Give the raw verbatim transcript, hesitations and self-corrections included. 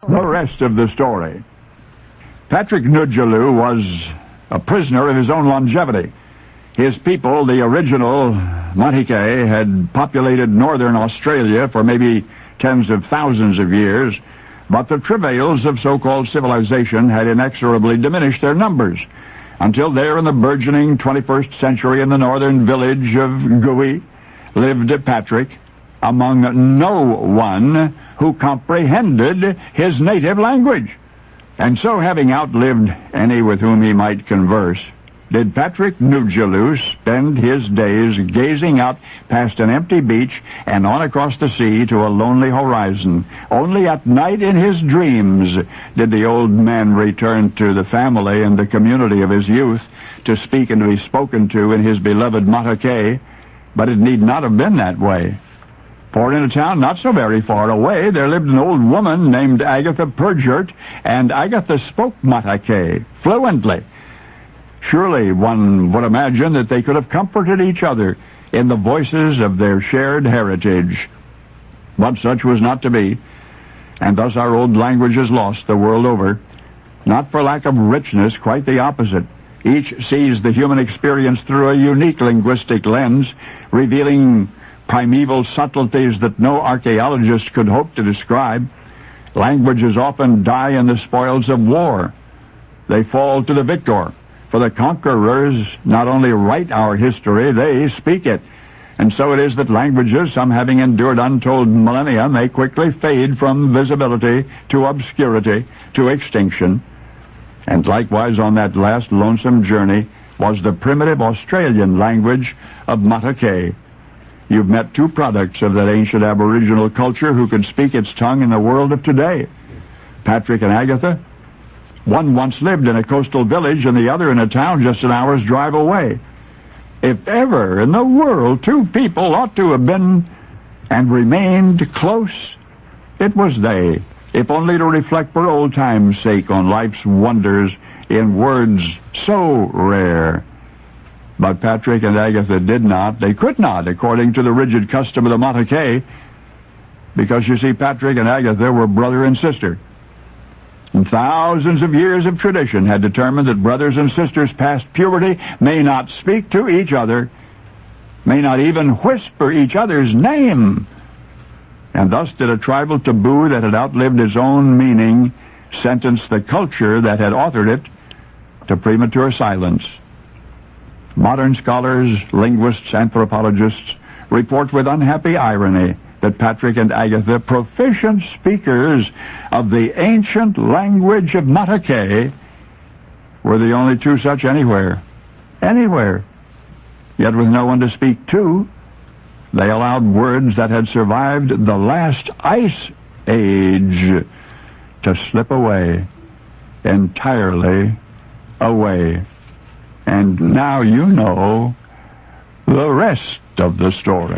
The rest of the story. Patrick Nudjaloo was a prisoner of his own longevity. His people, the original Matike, had populated northern Australia for maybe tens of thousands of years, but the travails of so-called civilization had inexorably diminished their numbers, until there in the burgeoning twenty-first century in the northern village of Gui lived Patrick, among no one who comprehended his native language. And so, having outlived any with whom he might converse, did Patrick Nudjaloo spend his days gazing out past an empty beach and on across the sea to a lonely horizon. Only at night in his dreams did the old man return to the family and the community of his youth to speak and to be spoken to in his beloved Matake. But it need not have been that way. For in a town not so very far away, there lived an old woman named Agatha Purgert, and Agatha spoke Matake fluently. Surely one would imagine that they could have comforted each other in the voices of their shared heritage. But such was not to be, and thus our old language is lost the world over. Not for lack of richness, quite the opposite. Each sees the human experience through a unique linguistic lens, revealing primeval subtleties that no archaeologist could hope to describe. Languages often die in the spoils of war. They fall to the victor. For the conquerors not only write our history, they speak it. And so it is that languages, some having endured untold millennia, may quickly fade from visibility to obscurity to extinction. And likewise on that last lonesome journey was the primitive Australian language of Matake. You've met two products of that ancient Aboriginal culture who could speak its tongue in the world of today. Patrick and Agatha. One once lived in a coastal village and the other in a town just an hour's drive away. If ever in the world two people ought to have been and remained close, it was they, if only to reflect for old time's sake on life's wonders in words so rare. But Patrick and Agatha did not, they could not, according to the rigid custom of the Matake, because you see, Patrick and Agatha were brother and sister. And thousands of years of tradition had determined that brothers and sisters past puberty may not speak to each other, may not even whisper each other's name. And thus did a tribal taboo that had outlived its own meaning sentence the culture that had authored it to premature silence. Modern scholars, linguists, anthropologists report with unhappy irony that Patrick and Agatha, proficient speakers of the ancient language of Matake, were the only two such anywhere. Anywhere. Yet with no one to speak to, they allowed words that had survived the last ice age to slip away, entirely away. And now you know the rest of the story.